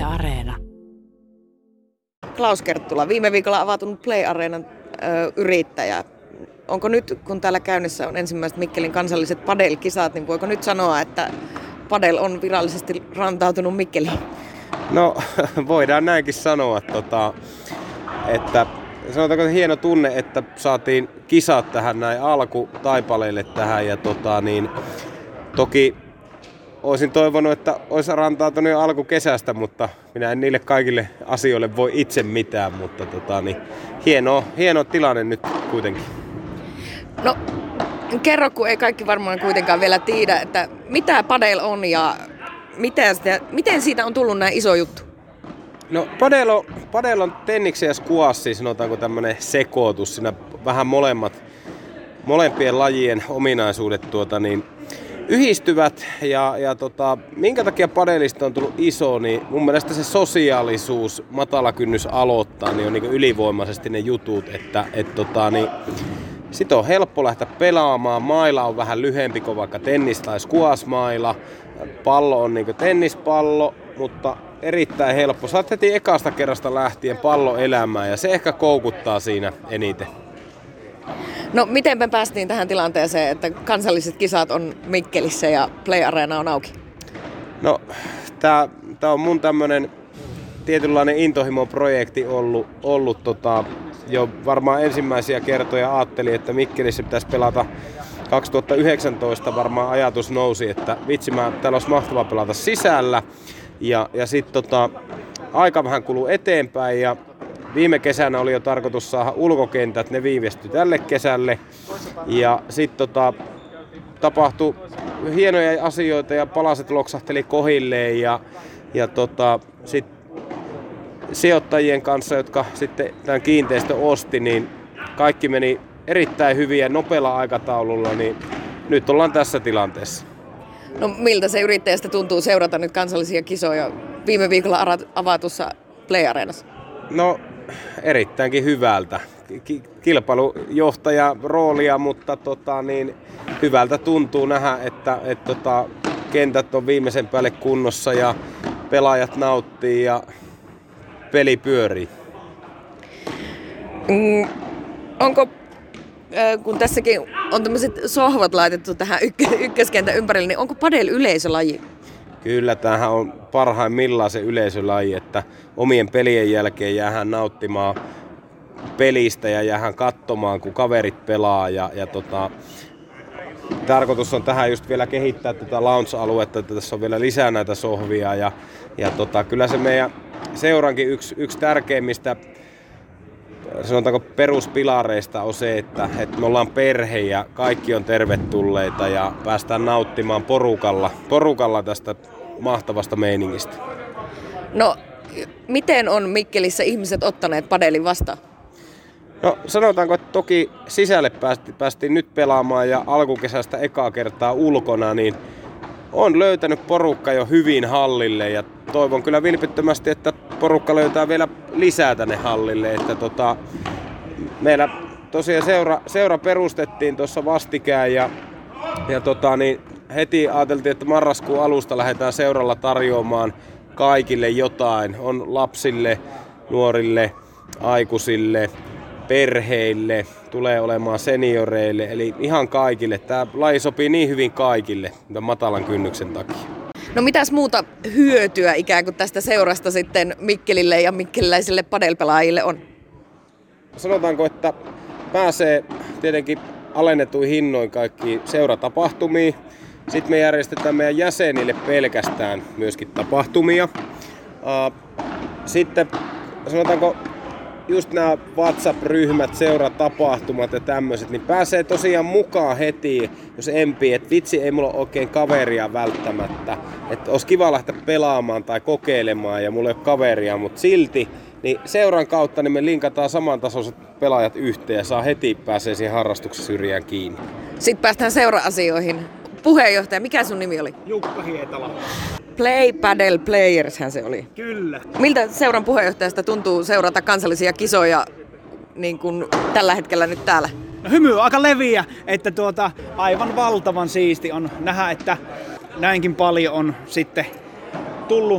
Areena. Klaus Kerttula, viime viikolla avatunut Play Areenan yrittäjä. Onko nyt, kun täällä käynnissä on ensimmäiset Mikkelin kansalliset padel-kisat, niin voiko nyt sanoa, että padel on virallisesti rantautunut Mikkeliin? No, voidaan näinkin sanoa, että sanotaanko hieno tunne, että saatiin kisat tähän näin alkutaipaleille tähän ja toki olisin toivonut, että olisi rantautunut jo alkukesästä, mutta minä en niille kaikille asioille voi itse mitään, mutta hieno tilanne nyt kuitenkin. No, kerro, kun ei kaikki varmaan kuitenkaan vielä tiedä, että mitä padel on ja miten siitä on tullut näin iso juttu? No, padel on tenniksen ja squashi, sanotaanko tämmöinen sekoitus. Siinä vähän molempien lajien ominaisuudet yhdistyvät ja minkä takia padelista on tullut iso, niin mun mielestä se sosiaalisuus, matala kynnys aloittaa, niin on niin ylivoimaisesti ne jutut, että sit on helppo lähteä pelaamaan, maila on vähän lyhempi kuin vaikka tennis- tai squash-maila, pallo on niin tennispallo, mutta erittäin helppo. Saat heti ekasta kerrasta lähtien pallo elämään ja se ehkä koukuttaa siinä eniten. No, miten me päästiin tähän tilanteeseen, että kansalliset kisat on Mikkelissä ja Play Arena on auki? No, tää on mun tämmönen tietynlainen intohimo-projekti ollut jo varmaan ensimmäisiä kertoja ajattelin, että Mikkelissä pitäisi pelata 2019 varmaan ajatus nousi, että vitsi, täällä olisi mahtavaa pelata sisällä ja sitten aika vähän kuluu eteenpäin ja viime kesänä oli jo tarkoitus saada ulkokentät, ne viivästyi tälle kesälle ja sitten tapahtui hienoja asioita ja palaset loksahteli kohilleen ja sitten sijoittajien kanssa, jotka sitten tämän kiinteistön osti, niin kaikki meni erittäin hyvin ja nopealla aikataululla, niin nyt ollaan tässä tilanteessa. No, miltä se yrittäjästä tuntuu seurata nyt kansallisia kisoja viime viikolla avatussa Play Areenassa? No, erittäinkin hyvältä. Kilpailujohtaja roolia, mutta hyvältä tuntuu nähdä, että kentät on viimeisen päälle kunnossa ja pelaajat nauttii ja peli pyörii. Onko, kun tässäkin on tämmöiset sohvat laitettu tähän ykköskentän ympärille, niin onko padel yleisölaji? Kyllä, tämähän on parhaimmillaan se yleisölaji, että omien pelien jälkeen jäähän nauttimaan pelistä ja jäähän katsomaan, kun kaverit pelaa. Tarkoitus on tähän just vielä kehittää tätä lounge-aluetta, että tässä on vielä lisää näitä sohvia. Kyllä se meidän seurankin yksi tärkeimmistä sanotaanko peruspilareista on se, että me ollaan perhe ja kaikki on tervetulleita ja päästään nauttimaan porukalla tästä mahtavasta meiningistä. No, miten on Mikkelissä ihmiset ottaneet padelin vastaan? No, sanotaanko, että toki sisälle päästiin nyt pelaamaan ja alkukesästä ekaa kertaa ulkona, niin on löytänyt porukka jo hyvin hallille ja toivon kyllä vilpittömästi, että porukka löytää vielä lisää tänne hallille. Että meillä tosiaan seura perustettiin tuossa vastikään ja heti ajateltiin, että marraskuun alusta lähdetään seuralla tarjoamaan kaikille jotain. On lapsille, nuorille, aikuisille, perheille, tulee olemaan senioreille, eli ihan kaikille. Tämä laji sopii niin hyvin kaikille matalan kynnyksen takia. No, mitäs muuta hyötyä ikään kuin tästä seurasta sitten Mikkelille ja mikkeliläisille padelpelaajille on? Sanotaanko, että pääsee tietenkin alennetuin hinnoin kaikkiin seuratapahtumiin. Sitten me järjestetään meidän jäsenille pelkästään myöskin tapahtumia. Sitten sanotaanko just nämä WhatsApp-ryhmät, seuratapahtumat ja tämmöiset, niin pääsee tosiaan mukaan heti, jos empii, että vitsi, ei mulla ole oikein kaveria välttämättä. Että olisi kiva lähteä pelaamaan tai kokeilemaan ja mulla ei ole kaveria, mutta silti, niin seuran kautta niin me linkataan samantasoiset pelaajat yhteen ja saa heti pääsee siihen harrastuksen syrjään kiinni. Sitten päästään seura-asioihin. Puheenjohtaja, mikä sun nimi oli? Jukka Hietala. Play Padel Playershän se oli. Kyllä. Miltä seuran puheenjohtajasta tuntuu seurata kansallisia kisoja niin kuin tällä hetkellä nyt täällä? No, hymy on aika leviä, että aivan valtavan siisti on nähdä, että näinkin paljon on sitten tullut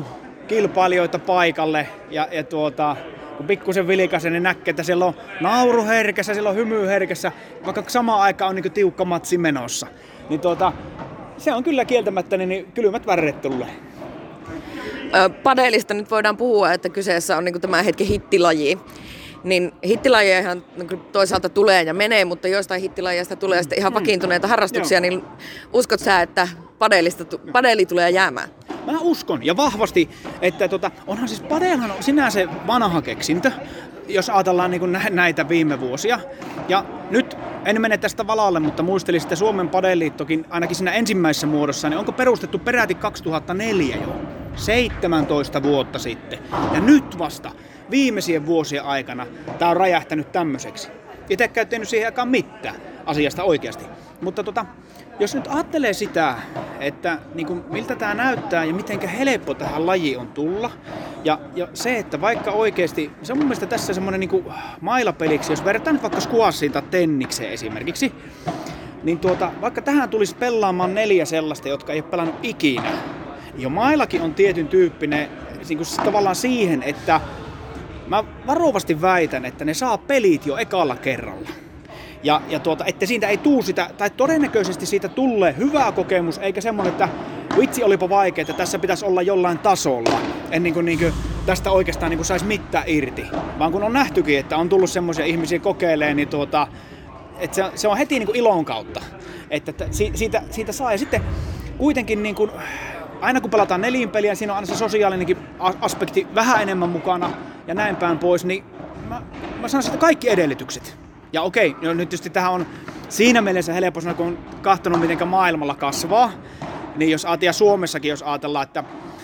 kilpailijoita paikalle ja kun pikkusen vilikaisen, niin näkee, että siellä on nauru herkässä, siellä on hymy herkässä, vaikka samaan aikaan on niin tiukka matsi menossa. Niin se on kyllä kieltämättä niin kylmät väreet tulee. Padelista nyt voidaan puhua, että kyseessä on niin tämä hetken hittilaji. Niin hittilajejahan toisaalta tulee ja menee, mutta joistain hittilajeista tulee sitten ihan vakiintuneita harrastuksia, niin uskot sä, että padeli tulee jäämään? Mä uskon ja vahvasti, että onhan siis padelhan sinänsä vanha keksintö, jos ajatellaan niin kuin näitä viime vuosia. Ja nyt en mene tästä valalle, mutta muistelin, että Suomen Padeliittokin ainakin siinä ensimmäisessä muodossa, niin onko perustettu peräti 2004 jo? 17 vuotta sitten. Ja nyt vasta viimeisien vuosien aikana tää on räjähtänyt tämmöiseksi. Itsekään ei tehnyt siihen aikaan mitään asiasta oikeasti. Mutta jos nyt ajattelee sitä, että niin kuin, miltä tää näyttää ja miten helppo tähän lajiin on tulla. Ja se, että vaikka oikeasti, se on mun mielestä tässä semmonen niin kuin mailapeliksi, jos verrataan nyt vaikka squashiin tai tennikseen esimerkiksi, niin vaikka tähän tulisi pelaamaan 4 sellaista, jotka ei ole pelannut ikinä. Jo mailakin on tietyn tyyppinen niin kuin tavallaan siihen, että mä varovasti väitän, että ne saa pelit jo ekalla kerralla. Ja että siitä ei tuu sitä, tai todennäköisesti siitä tulee hyvä kokemus, eikä semmoinen, että vitsi olipa vaikea, että tässä pitäisi olla jollain tasolla, ennen kuin tästä oikeastaan niin saisi mitään irti. Vaan kun on nähtykin, että on tullut semmoisia ihmisiä kokeilemaan, niin että se on heti niin kuin ilon kautta. Että siitä saa. Ja sitten kuitenkin niin kuin, aina kun pelataan nelinpeliä, siinä on aina se sosiaalinenkin aspekti vähän enemmän mukana ja näin päin pois, niin mä sanoisin, että kaikki edellytykset. Ja okei, nyt tietysti tähän on siinä mielessä helppo sanoa, kun on katsonut, miten maailmalla kasvaa, niin jos ajatellaan Suomessakin, jos ajatellaan, että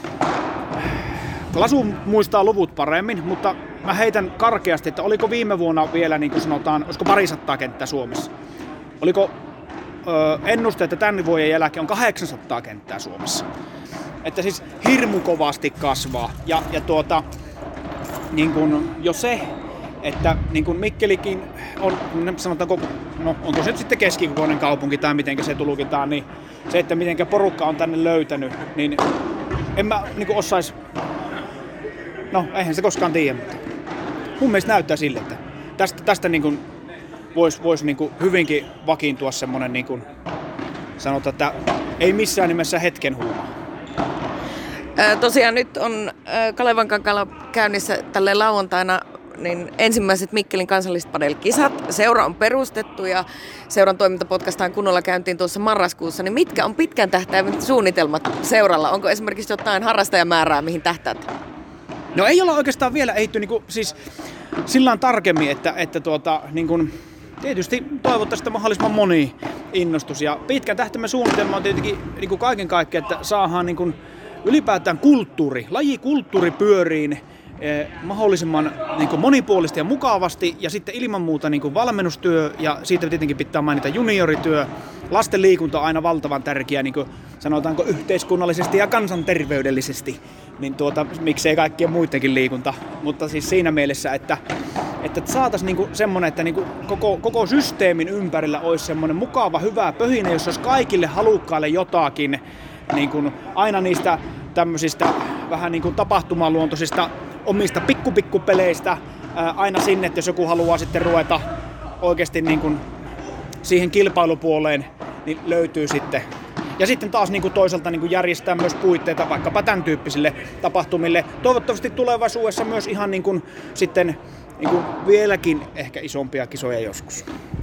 Lasu muistaa luvut paremmin, mutta mä heitän karkeasti, että oliko viime vuonna vielä, niin kuin sanotaan, olisiko 200 kenttää Suomessa? Oliko ennuste, että tämän vuoden jälkeen on 800 kenttää Suomessa? Että siis hirmu kovasti kasvaa. Ja niin kun jo se, että niin kun Mikkelikin on, sanotaanko, no onko se nyt sitten keskikokoinen kaupunki tai mitenkä se tulkitaan, niin se, että mitenkä porukka on tänne löytänyt, niin en mä niin kun osais, no eihän se koskaan tiedä, mutta mun mielestä näyttää sille, että tästä niin kun voisi niin kun hyvinkin vakiintua semmonen niin kun sanotaan, että ei missään nimessä hetken huumaa. Tosiaan nyt on Kalevankankaalla käynnissä tälleen lauantaina niin ensimmäiset Mikkelin kansalliset padelkisat. Seura on perustettu ja seuran toiminta potkaistaan kunnolla käyntiin tuossa marraskuussa. Niin mitkä on pitkän tähtäimen suunnitelmat seuralla? Onko esimerkiksi jotain harrastajamäärää, mihin tähtäät? No ei olla oikeastaan vielä ehitty niin siis sillään tarkemmin, että niin kuin, tietysti toivottavasti mahdollisimman moni innostus. Ja pitkän tähtäimen suunnitelma on tietenkin niin kuin kaiken kaikkiaan, että saadaan niin kuin ylipäätään lajikulttuuri pyöriin mahdollisimman niin kuin monipuolisesti ja mukavasti, ja sitten ilman muuta niin kuin valmennustyö, ja siitä tietenkin pitää mainita juniorityö. Lasten liikunta on aina valtavan tärkeä, niin kuin sanotaanko yhteiskunnallisesti ja kansanterveydellisesti, niin miksei kaikkien muidenkin liikunta, mutta siis siinä mielessä, että saataisiin niin kuin semmoinen, että niin kuin koko systeemin ympärillä olisi semmoinen mukava, hyvä pöhinä, jossa olisi kaikille halukkaille jotakin, niin kuin aina niistä tämmöisistä vähän niin kuin tapahtumaluontoisista omista pikkupeleistä aina sinne, että jos joku haluaa sitten ruveta oikeasti niin kuin siihen kilpailupuoleen, niin löytyy sitten. Ja sitten taas niin kuin toisaalta niin kuin järjestää myös puitteita vaikkapa tämän tyyppisille tapahtumille. Toivottavasti tulevaisuudessa myös ihan niin kuin sitten niin kuin vieläkin ehkä isompia kisoja joskus.